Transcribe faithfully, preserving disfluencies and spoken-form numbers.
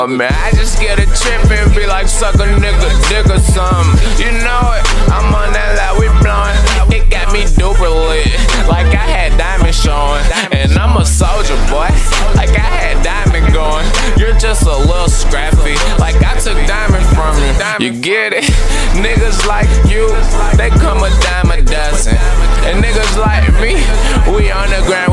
Oh man, I just get a trip and be like, suck a nigga dick or something. You know it, I'm on that loud, we blowing. It got me duper lit, like I had diamond showing. And I'm a soldier, boy, like I had diamond going. You're just a little scrappy, like I took diamond from you. You get it? Niggas like you, they come a dime a dozen. And niggas like me, we on the ground.